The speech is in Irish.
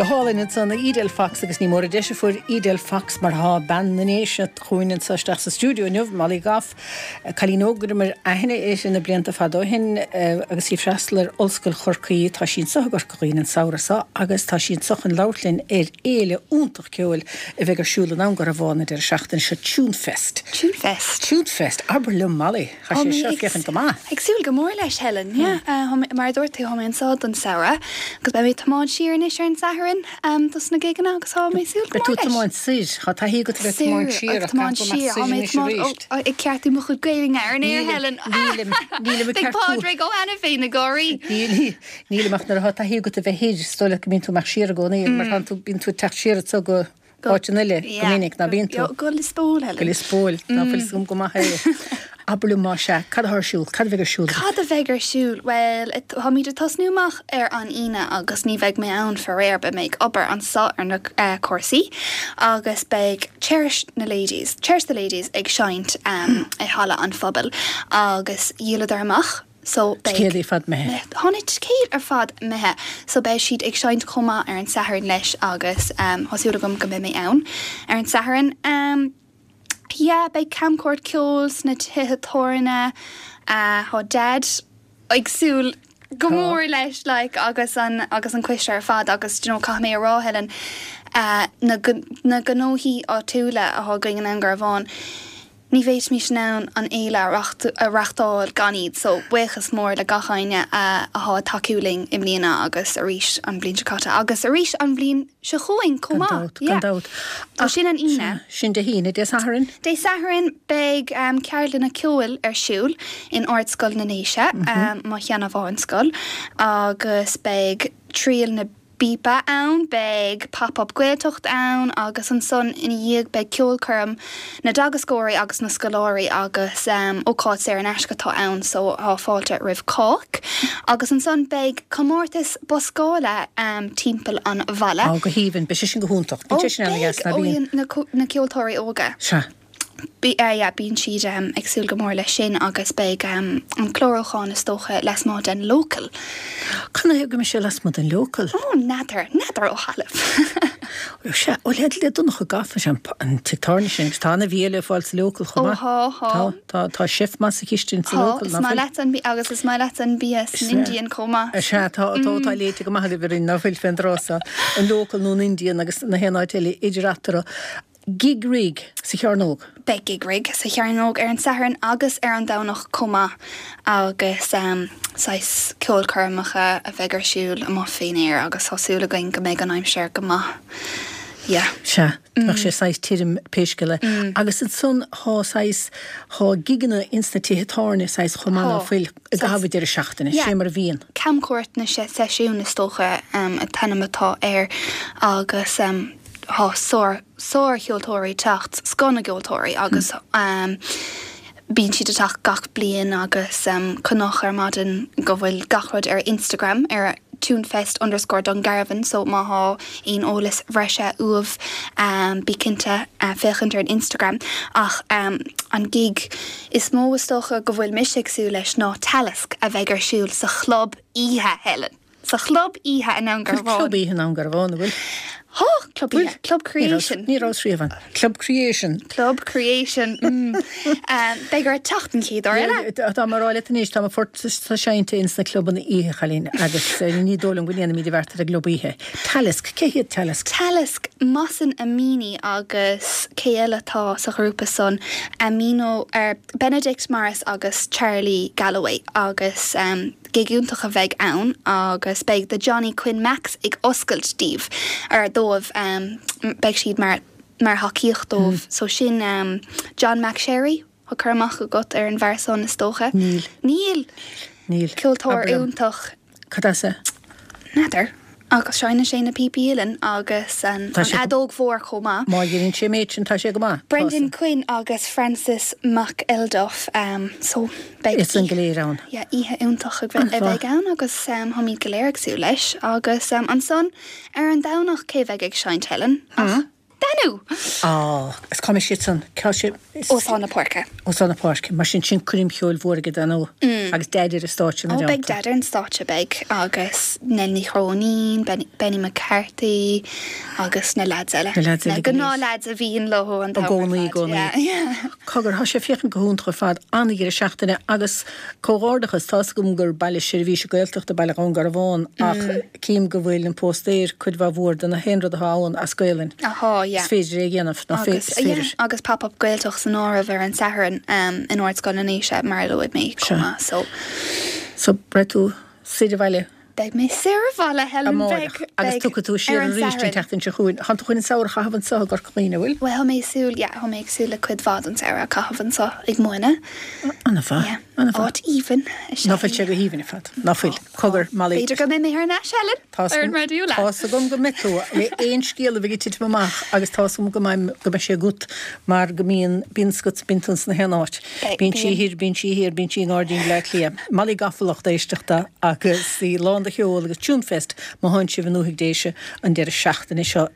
hálinn sanna Idel Fox agus ní mór deise fuair Idel Fox mar há bannanéis chuoinen sasteach sa stúdio nuh malí gaf chalínógur mar aithne éis in na blianta fadóhin agus í freistlar olscoil chorcaí tá sin sagur chuoinen saorasa agus tá sin sochan lautlinn éile úntach ceúil a bheith siúla ná gar a bhána ar seachtain se Túnfest. Túnfest, aber le malí. Cha sé seo fechan go má. Agsúil go mór leis Helen, mar dúirtaí háin sád an saora, agus be mé tamáid siar is ar an saharin, dus na gigan agus há mé súil go mór leis. Be tú tamáid sír, cha tá hí go bheith tamáid siar I ceartí mo chud gailing ar an éir Helen. Níle Big Padre go anna féin na góirí. Níle mach nar tá hí go bheith híidir stola go bín tú mar siar go naí, mar han tú bín tú techt siar so go áitinile gomininic na bín tú. Go le spól Helen. Go le spól, ná fil go maith Ablu má se, cad a siúil, cad a bheith siúil? Cad a bheith siúil, well, ha míidir tosnúach ar an ine agus ní bheith mé ann for réir be méid obair an sa ar na cuasaí, agus beag cherish the ladies ag seint I hala an phobal, agus díolad amach. So Céad fad methe. Honit céad ar fad methe. So be siad ag seint cuma ar an saharin leis agus hosúla gom go mé mé ann ar an saharin. Bei camcord ceols na tithe há dad agsúil go mór leis agus an cuiiste ar fad agus cha mé rá Helen na gnóhí á túla a thá going an gur bháin. Ní bhéit mís ná an éile a rachtáil ganíd, so buchas mór le gachaine a há takeúling im líana agus a ríis an blin secata, agus a ríis an blin se chuin comá. Gandát. Tá sin an ine. Sin de híine, dé saharin? Dé saharin beag cearlan na ceúil ar siúil in ordscoil na néise, má cheanna bháin scoil, agus beag tríal na bípa ann, beag pop-up gweiltocht ann, agus an son in dhéag beag ceolcurm na dagascóirí agus na scoláirí agus ócáid sé an eiscatá ann, so há fáilte rih cóc. Agus an son beag comórtas boscála timpeall an bhalla. Go híhann, be sin go húntacht. Na ceoltóirí óga. Se. Bín siad agsúil go mór leis sin agus beag an chlórácháin is tócha les má den local. Canna go me sé les má den local? Nadar ó halaf. Se, ó lead le dúnach a gafa sem an titarni sin, tána bhíle fáil sa local chumá. Tá sif mas a chistin sa local. Agus is má let an BS in Indian comá. Se, tá léite go maithad bhírin na bhfuil fendrása an local nún Indian agus na hénáid eile idiratara. Gig rig sa chearnóg? Be gig rig sa chearnóg ar an saharin agus ar an dánach cuma agus sais ceolcurmacha a bheith siúil a má féin éir agus thosúla going go méid an aimseir go má. Se, nach sé 6 tírim péisceile. Agus an son há giganna instatí hetáne 6 chomána fil gahabid ar seachtainna, sé mar bhíon. Camcuirt na sé seisiún is tócha a tanamatá air agus há sór cheoltóirí tacht, scona geoltóirí agus bín siad atach gach blian agus connach ar maidin go bhfuil gachrod ar Instagram ar Túnfest_Dungarvan, so má há on ólas bhreise uamh bí cinnte féchant ar Instagram ach an gig is mó tócha go bhfuil miseagsú leis ná talasc a bheith ar siúil sa chlub ihe Helen. Sa chlub ihe in an Garváin. Chlub ihe in an Garváin bhfuil. Club Creation. Ní rásríomhan. Club Creation. Begur tachtan cíad ar eile? Tá mar ráile níos tá fort sa seinte ins na cluban ihe chalín agus ní dólam bhuiine míidir bhhartar a glub ihe. Talasc, cé hiad talasc? Talasc masan amíní agus céile tá sa grúpa son amíno ar Benedict Morris agus Charlie Galloway agus gigiúntaach a bheith ann agus beag de Johnny Quinn Max ag oscailt díobh ar dómh beag siad mar haíocht dómh so sin John McSherry ha chumach a got ar an bhearson is tócha. Níl. Ceoltóir úntach. Cadasa? Nadar. Agus seine sé na pípílan agus an adóg mhór chomá. Má dhéann sé méid sin tá sé go má? Brendan Quinn agus Francis McElduff so beag is an goléirán. Ja, ihe úntach a bheith ann agus hamíd goléiragsú leis agus an son ar an dánach cé bheith ag seint Helen. Danú. Is cum si san ce Ósána porca. ó sanna páce, mar sin cuiim ceúil bhórgad an agus déidir is stáin Ó beag deidir an státe beag agus Nenny Chronín, Benny McCarthy agus na lads eile. Gná lads a bhíon leth an gcónaí. Cogur tha sé fiochan go húntra fad anna gur seachtainna agus cóárdachas tá gom gur bailile sirhí se gailteachta bailile an gar bháin ach cím go bhfuil an postéir chud bh bhór den na henrad a háin a scoilinn. Féidir é ghéanamh na féidir. Agus pop-up gailtoch san ára bhar an saharan in ords gan anéise mar loid mé cuma, So bretú sidir bhaile. Beg mé sirhile Helen agus tucha tú sé ríiste tetain se chuin. Han chuinn saoir chahaban sa gur chuoine bhfuil? Well, ha méidsúil, ha méidsúil le cuid fád an saoir a chahaban sa ag muine. Anna fá. Áit even. Náfuil sé go híhanna fad. Náfuil. Cogur malí. Beidir go mé mé ar na Helen. Tá gom go mitú. Le éon scéal a bhí tiit mamach agus tá go go sé gut mar go míon bínscots bintans na henáit. Bín si hir, bín si gádaín le lia. Malí gafalacht éisteachta agus í lán cheol agus túnfest má hain si bh nuigh déise an deir seachtain seo